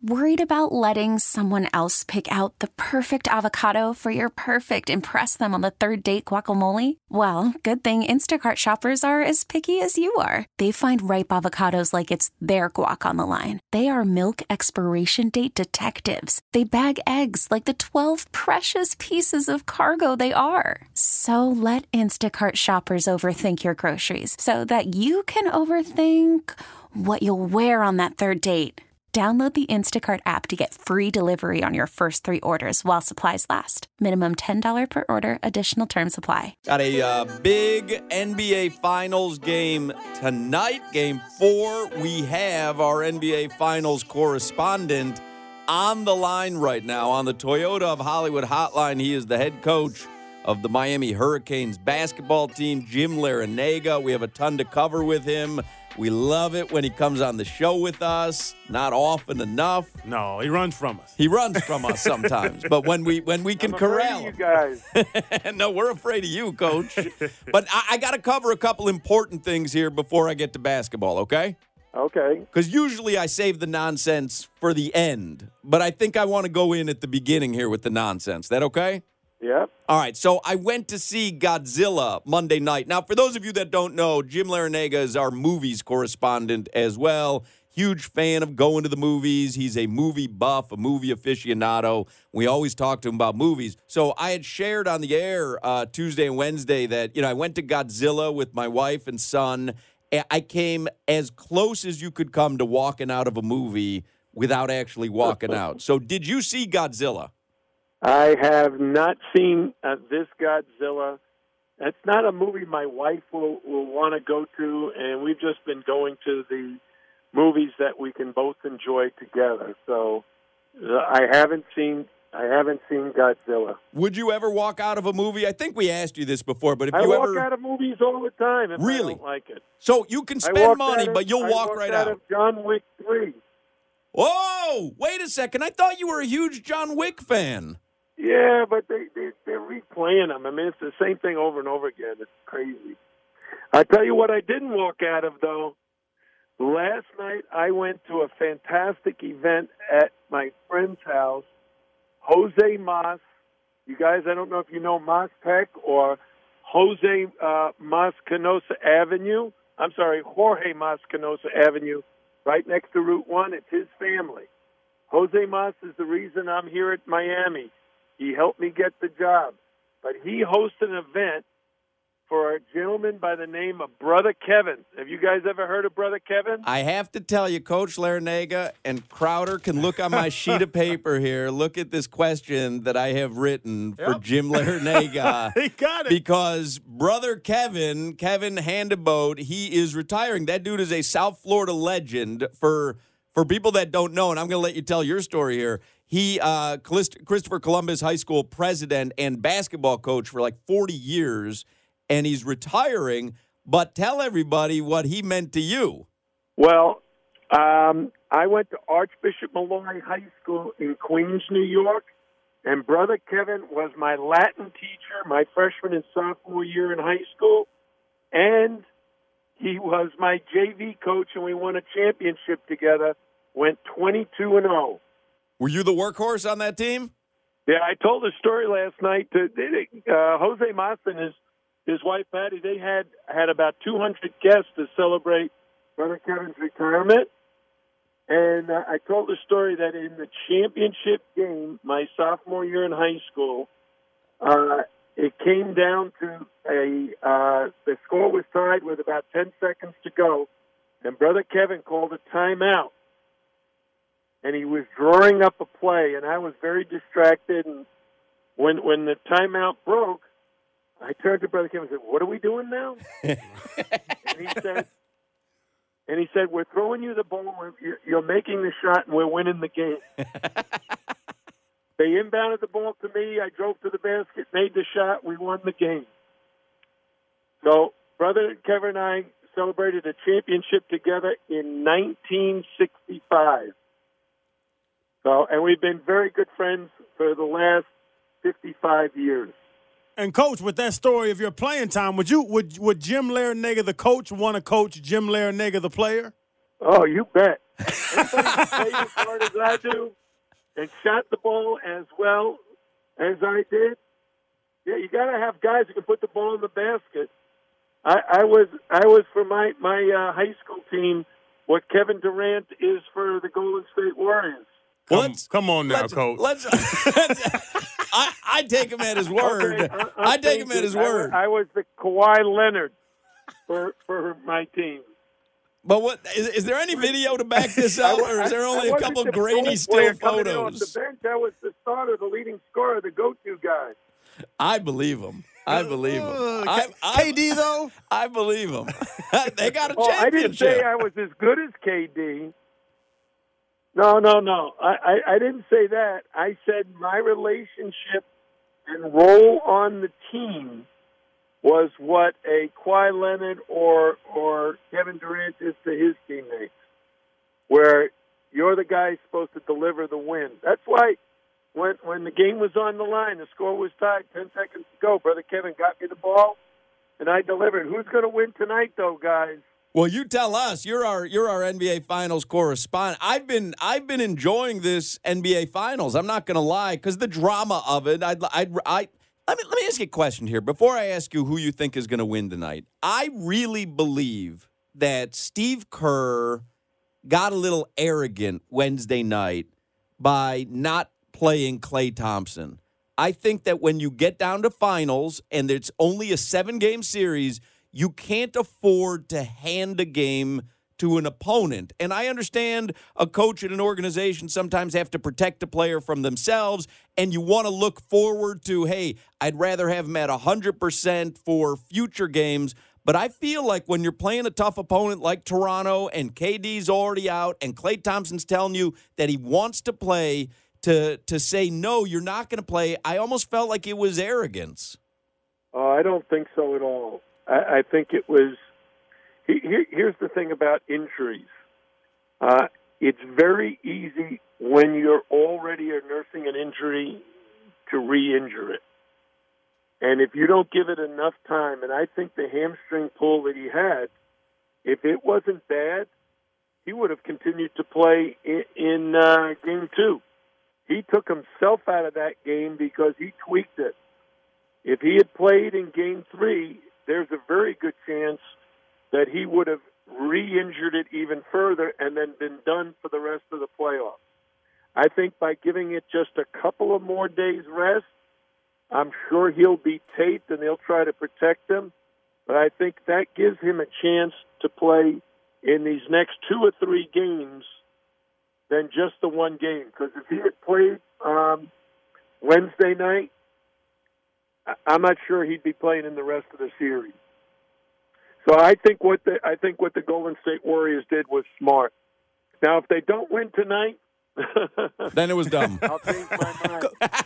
Worried about letting someone else pick out the perfect avocado for your perfect impress them on the third date guacamole? Well, good thing Instacart shoppers are as picky as you are. They find ripe avocados like it's their guac on the line. They are milk expiration date detectives. They bag eggs like the 12 precious pieces of cargo they are. So let Instacart shoppers overthink your groceries so that you can overthink what you'll wear on that third date. Download the Instacart app to get free delivery on your first 3 orders while supplies last. Minimum $10 per order. Additional terms apply. Got a big NBA Finals game tonight, Game 4. We have our NBA Finals correspondent on the line right now on the Toyota of Hollywood hotline. He is the head coach of the Miami Hurricanes basketball team, Jim Larrañaga. We have a ton to cover with him. We love it when he comes on the show with us. Not often enough. No, he runs from us. He runs from us sometimes. But when we can corral him. You guys. No, we're afraid of you, Coach. But I got to cover a couple important things here before I get to basketball, okay? Okay. Because usually I save the nonsense for the end. But I think I want to go in at the beginning here with the nonsense. That okay? Yep. All right, so I went to see Godzilla Monday night. Now, for those of you that don't know, Jim Larrañaga is our movies correspondent as well. Huge fan of going to the movies. He's a movie buff, a movie aficionado. We always talk to him about movies. So I had shared on the air Tuesday and Wednesday that, I went to Godzilla with my wife and son. I came as close as you could come to walking out of a movie without actually walking out. So did you see Godzilla? I have not seen this Godzilla. It's not a movie my wife will want to go to, and we've just been going to the movies that we can both enjoy together. So I haven't seen Godzilla. Would you ever walk out of a movie? I think we asked you this before, but if I you walk ever out of movies all the time if Really? I don't like it. So you can spend money, but you'll walk right out out. of John Wick 3. Whoa! Wait a second. I thought you were a huge John Wick fan. Yeah, but they're replaying them. I mean, it's the same thing over and over again. It's crazy. I tell you what I didn't walk out of, though. Last night I went to a fantastic event at my friend's house, Jose Mas. You guys, I don't know if you know Mas Peck or Jose Mas Canosa Avenue. I'm sorry, Jorge Mas Canosa Avenue, right next to Route 1. It's his family. Jose Mas is the reason I'm here at Miami. He helped me get the job. But he hosted an event for a gentleman by the name of Brother Kevin. Have you guys ever heard of Brother Kevin? I have to tell you, Coach Larrañaga, and Crowder can look on my sheet of paper here. Look at this question that I have written for Jim Larrañaga. He got it. Because Brother Kevin Handeboat, he is retiring. That dude is a South Florida legend. For people that don't know, and I'm going to let you tell your story here, he, Christopher Columbus High School president and basketball coach for like 40 years, and he's retiring. But tell everybody what he meant to you. Well, I went to Archbishop Malloy High School in Queens, New York, and Brother Kevin was my Latin teacher my freshman and sophomore year in high school, and he was my JV coach, and we won a championship together, went 22-0. Were you the workhorse on that team? Yeah, I told a story last night to Jose Mas and his wife Patty. They had about 200 guests to celebrate Brother Kevin's retirement. And I told the story that in the championship game, my sophomore year in high school, it came down to the score was tied with about 10 seconds to go, and Brother Kevin called a timeout. And he was drawing up a play, and I was very distracted. And when the timeout broke, I turned to Brother Kevin and said, "What are we doing now?" and he said, "We're throwing you the ball. You're making the shot, and we're winning the game." They inbounded the ball to me. I drove to the basket, made the shot. We won the game. So Brother Kevin and I celebrated a championship together in 1965. So, and we've been very good friends for the last 55 years. And, Coach, with that story of your playing time, would Jim Larrañaga, the coach, want to coach Jim Larrañaga, the player? Oh, you bet. Anybody who played as hard as I do and shot the ball as well as I did, yeah, you got to have guys who can put the ball in the basket. I was for my high school team what Kevin Durant is for the Golden State Warriors. Come on now, Coach. I take him at his word. Okay, I take him at his word. I was the Kawhi Leonard for my team. But what is there any video to back this up, or is there only a couple grainy still photos? The bench, I was the starter, the leading scorer, the go-to guy. I believe him. I believe him. KD, though? I believe him. They got a championship. I didn't say I was as good as KD. No. I didn't say that. I said my relationship and role on the team was what a Kawhi Leonard or Kevin Durant is to his teammates, where you're the guy supposed to deliver the win. That's why when the game was on the line, the score was tied, 10 seconds to go, Brother Kevin got me the ball, and I delivered. Who's going to win tonight, though, guys? Well, you tell us. You're our NBA Finals correspondent. I've been enjoying this NBA Finals. I'm not going to lie, because the drama of it. Let me ask you a question here before I ask you who you think is going to win tonight. I really believe that Steve Kerr got a little arrogant Wednesday night by not playing Klay Thompson. I think that when you get down to finals and it's only a 7-game series, you can't afford to hand a game to an opponent. And I understand a coach and an organization sometimes have to protect a player from themselves, and you want to look forward to, hey, I'd rather have him at 100% for future games. But I feel like when you're playing a tough opponent like Toronto and KD's already out and Klay Thompson's telling you that he wants to play, to say, no, you're not going to play, I almost felt like it was arrogance. I don't think so at all. I think it was – here's the thing about injuries. It's very easy when you're already nursing an injury to re-injure it. And if you don't give it enough time, and I think the hamstring pull that he had, if it wasn't bad, he would have continued to play in Game 2. He took himself out of that game because he tweaked it. If he had played in Game 3, there's a very good chance that he would have re-injured it even further and then been done for the rest of the playoffs. I think by giving it just a couple of more days rest, I'm sure he'll be taped and they'll try to protect him. But I think that gives him a chance to play in these next 2 or 3 games than just the one game. Because if he had played Wednesday night, I'm not sure he'd be playing in the rest of the series. So I think what the Golden State Warriors did was smart. Now, if they don't win tonight, then it was dumb. I'll change my mind.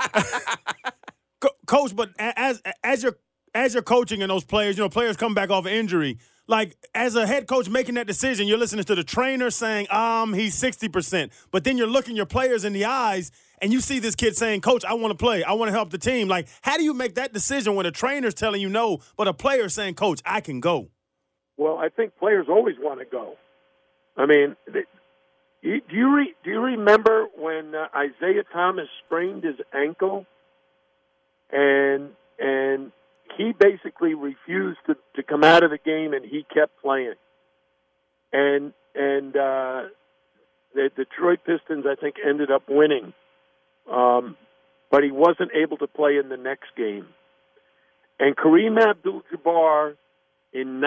Coach, but as you're coaching and those players, players come back off injury. Like, as a head coach making that decision, you're listening to the trainer saying, he's 60%. But then you're looking your players in the eyes, and you see this kid saying, Coach, I want to play. I want to help the team. Like, how do you make that decision when a trainer's telling you no, but a player's saying, Coach, I can go? Well, I think players always want to go. I mean, do you remember when Isaiah Thomas sprained his ankle, and he basically refused to come out of the game, and he kept playing. And the Detroit Pistons, I think, ended up winning. But he wasn't able to play in the next game. And Kareem Abdul-Jabbar in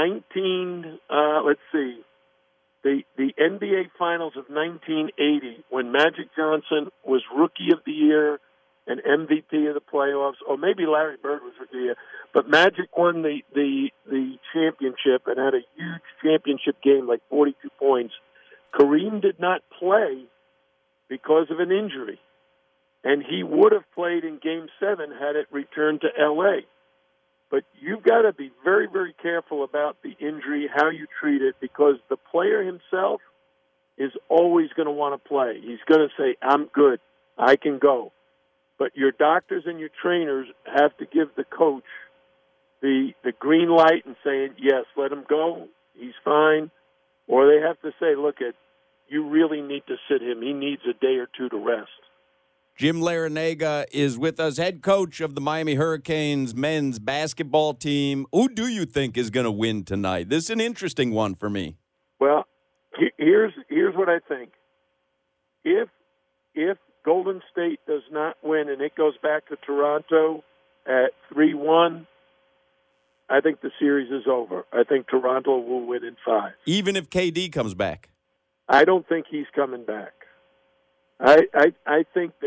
the NBA Finals of 1980, when Magic Johnson was Rookie of the Year and MVP of the playoffs, or maybe Larry Bird was Rookie of the Year, but Magic won the championship and had a huge championship game, like 42 points. Kareem did not play because of an injury, and he would have played in Game 7 had it returned to L.A., but you've got to be very, very careful about the injury, how you treat it, because the player himself is always going to want to play. He's going to say, I'm good, I can go. But your doctors and your trainers have to give the coach the green light and saying, yes, let him go, he's fine. Or they have to say, look, you really need to sit him. He needs a day or two to rest. Jim Larrañaga is with us, head coach of the Miami Hurricanes men's basketball team. Who do you think is going to win tonight? This is an interesting one for me. Well, here's what I think. If Golden State does not win and it goes back to Toronto at 3-1, I think the series is over. I think Toronto will win in 5. Even if KD comes back? I don't think he's coming back. I think that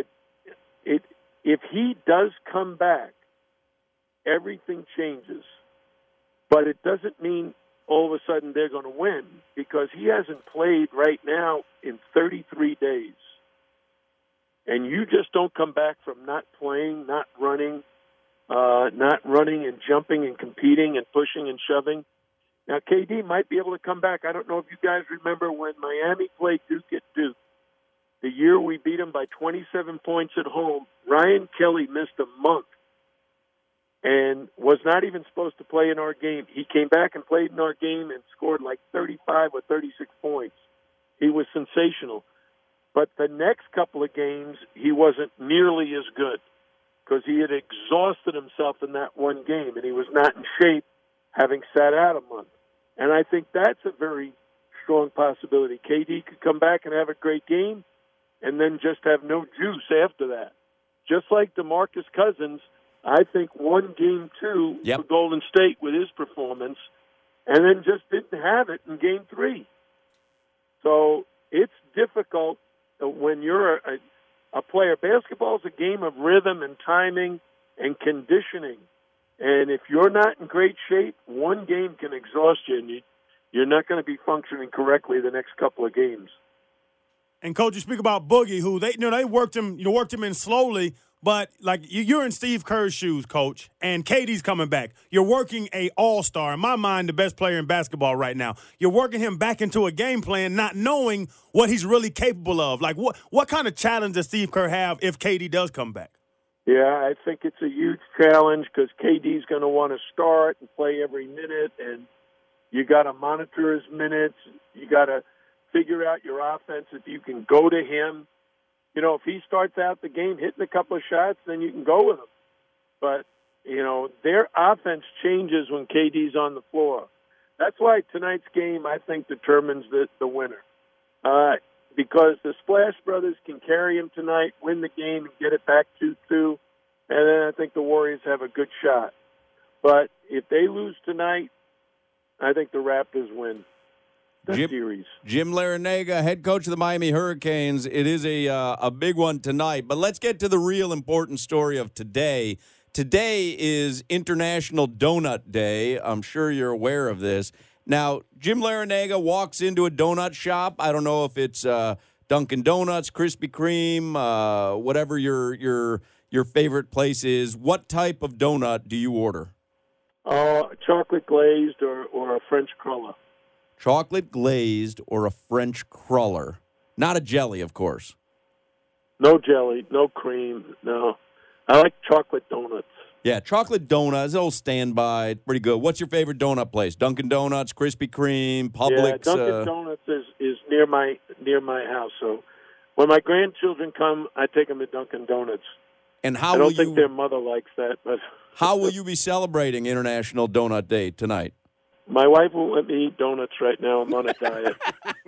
if he does come back, everything changes. But it doesn't mean all of a sudden they're going to win, because he hasn't played right now in 33 days. And you just don't come back from not playing, not running and jumping and competing and pushing and shoving. Now, KD might be able to come back. I don't know if you guys remember when Miami played Duke at Duke. The year we beat them by 27 points at home, Ryan Kelly missed a month and was not even supposed to play in our game. He came back and played in our game and scored like 35 or 36 points. He was sensational. But the next couple of games, he wasn't nearly as good because he had exhausted himself in that one game, and he was not in shape having sat out a month. And I think that's a very strong possibility. KD could come back and have a great game and then just have no juice after that. Just like DeMarcus Cousins, I think won game 2 for Golden State with his performance and then just didn't have it in game 3. So it's difficult when you're a player. Basketball is a game of rhythm and timing and conditioning. And if you're not in great shape, one game can exhaust you, and you're not going to be functioning correctly the next couple of games. And Coach, you speak about Boogie, who they worked him in slowly, but like you're in Steve Kerr's shoes, Coach, and KD's coming back. You're working a all-star, in my mind, the best player in basketball right now. You're working him back into a game plan, not knowing what he's really capable of. Like what kind of challenge does Steve Kerr have if KD does come back? Yeah, I think it's a huge challenge because KD's going to want to start and play every minute, and you got to monitor his minutes. You got to figure out your offense if you can go to him. You know, if he starts out the game hitting a couple of shots, then you can go with him. But, you know, their offense changes when KD's on the floor. That's why tonight's game, I think, determines the winner. Because the Splash Brothers can carry him tonight, win the game, and get it back 2-2, and then I think the Warriors have a good shot. But if they lose tonight, I think the Raptors win. Series. Jim Larrañaga, head coach of the Miami Hurricanes. It is a big one tonight, but let's get to the real important story of today. Today is International Donut Day. I'm sure you're aware of this. Now, Jim Larrañaga walks into a donut shop. I don't know if it's Dunkin' Donuts, Krispy Kreme, whatever your favorite place is. What type of donut do you order? Chocolate glazed or a French cruller. Chocolate glazed or a French cruller. Not a jelly, of course. No jelly, no cream, no. I like chocolate donuts. Yeah, chocolate donuts, old standby, pretty good. What's your favorite donut place? Dunkin' Donuts, Krispy Kreme, Publix? Yeah, Dunkin' Donuts is near my house. So when my grandchildren come, I take them to Dunkin' Donuts. And how I don't think their mother likes that. But how will you be celebrating International Donut Day tonight? My wife won't let me eat donuts right now. I'm on a diet.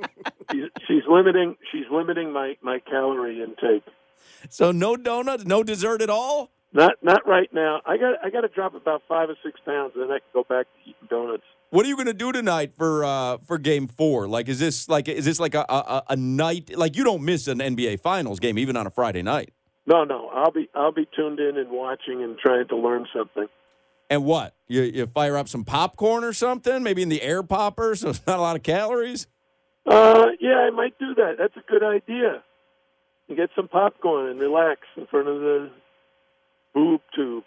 She's limiting my calorie intake. So no donuts, no dessert at all? Not right now. I got to drop about 5 or 6 pounds, and then I can go back to eating donuts. What are you going to do tonight for Game 4? Like, is this like a night? Like, you don't miss an NBA Finals game even on a Friday night. No. I'll be tuned in and watching and trying to learn something. And what? You fire up some popcorn or something? Maybe in the air popper, so it's not a lot of calories? Yeah, I might do that. That's a good idea. You get some popcorn and relax in front of the boob tube.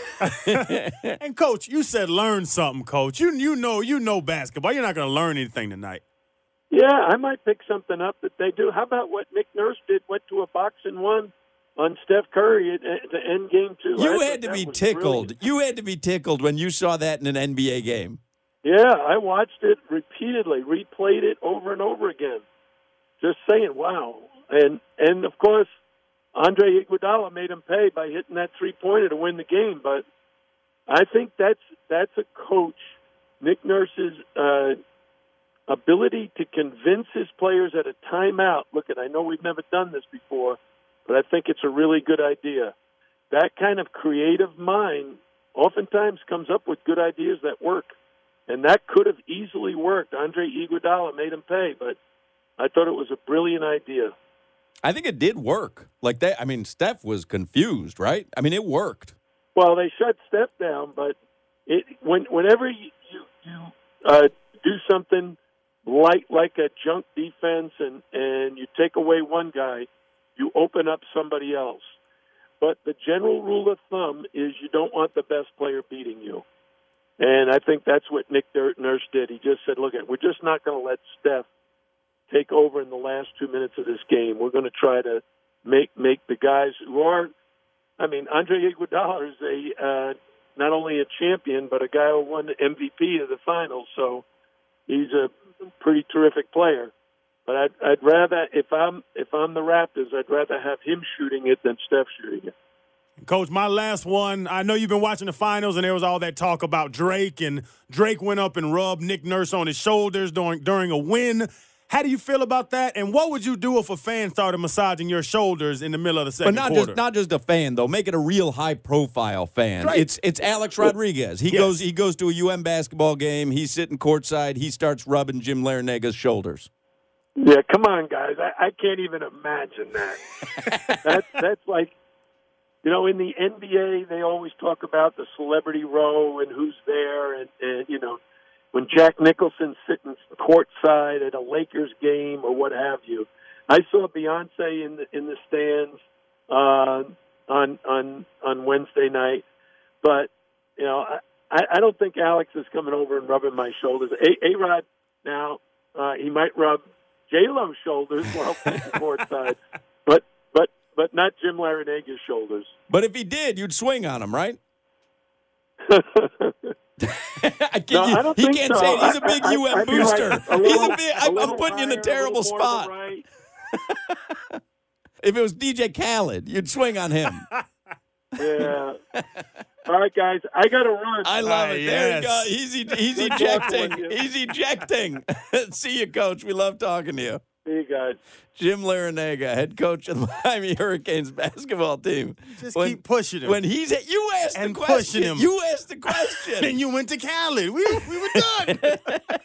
And, Coach, you said learn something, Coach. You know basketball. You're not going to learn anything tonight. Yeah, I might pick something up that they do. How about what Nick Nurse did, went to a boxing one on Steph Curry at the end game 2. You had to be tickled. Brilliant. You had to be tickled when you saw that in an NBA game. Yeah, I watched it repeatedly, replayed it over and over again. just saying, wow. And of course, Andre Iguodala made him pay by hitting that three-pointer to win the game. But I think that's a coach, Nick Nurse's ability to convince his players at a timeout. Look, I know we've never done this before, but I think it's a really good idea. That kind of creative mind oftentimes comes up with good ideas that work. And that could have easily worked. Andre Iguodala made him pay, but I thought it was a brilliant idea. I think it did work. Like that. I mean, Steph was confused, right? I mean, it worked. Well, they shut Steph down, but whenever you do something like a junk defense and you take away one guy, you open up somebody else. But the general rule of thumb is you don't want the best player beating you. And I think that's what Nick Nurse did. He just said, look, we're just not going to let Steph take over in the last 2 minutes of this game. We're going to try to make the guys who are, I mean, Andre Iguodala is not only a champion, but a guy who won the MVP of the finals. So he's a pretty terrific player. But I'd rather, if I'm the Raptors, I'd rather have him shooting it than Steph shooting it. Coach, my last one, I know you've been watching the finals, and there was all that talk about Drake, and Drake went up and rubbed Nick Nurse on his shoulders during a win. How do you feel about that? And what would you do if a fan started massaging your shoulders in the middle of the second quarter? But not just a fan, though. Make it a real high-profile fan. Drake. It's Alex Rodriguez. He goes to a UM basketball game. He's sitting courtside. He starts rubbing Jim Larenega's shoulders. Yeah, come on, guys. I can't even imagine that. That's like, you know, in the NBA, they always talk about the celebrity row and who's there. And you know, when Jack Nicholson's sitting courtside at a Lakers game or what have you. I saw Beyonce in the stands on Wednesday night. But, you know, I don't think Alex is coming over and rubbing my shoulders. A-Rod, now, he might rub J-Lo's shoulders while sitting courtside. But not Jim Larenega's shoulders. But if he did, you'd swing on him, right? I don't he think can't so. say it. He's a big UM booster. I'm putting you in a terrible spot. Right. If it was DJ Khaled, you'd swing on him. Yeah. All right, guys. I got to run. I love it. There you go. He's ejecting. with you. He's ejecting. See you, Coach. We love talking to you. See you guys. Jim Larenega, head coach of the Miami Hurricanes basketball team. Just keep pushing him. When he's at, you asked And the question. pushing him. You asked the question. And you went to Khaled. We were done.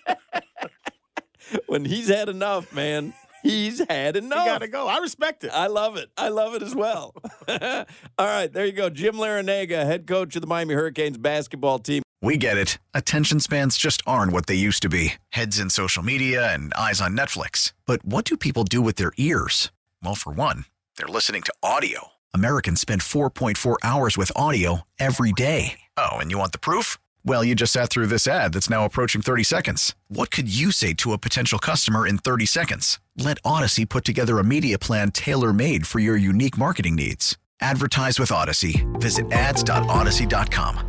When he's had enough, man. He's had enough. You got to go. I respect it. I love it. I love it as well. All right, there you go. Jim Larenega, head coach of the Miami Hurricanes basketball team. We get it. Attention spans just aren't what they used to be. Heads in social media and eyes on Netflix. But what do people do with their ears? Well, for one, they're listening to audio. Americans spend 4.4 hours with audio every day. Oh, and you want the proof? Well, you just sat through this ad that's now approaching 30 seconds. What could you say to a potential customer in 30 seconds? Let Odyssey put together a media plan tailor-made for your unique marketing needs. Advertise with Odyssey. Visit ads.odyssey.com.